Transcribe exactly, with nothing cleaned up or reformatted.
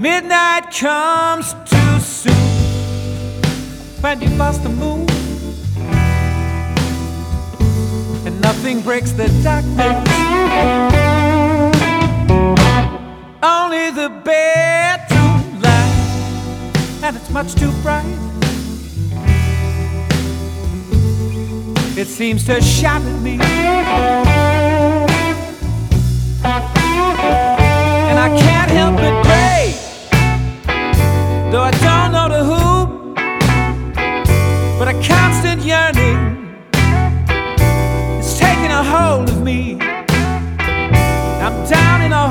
Midnight comes too soon when you bust the moon, and nothing breaks the darkness, only the bedroom light, and it's much too bright. It seems to shout at me, and I can't help but pray, though I don't know to whom, but a constant yearning is taking a hold of me. I'm down in a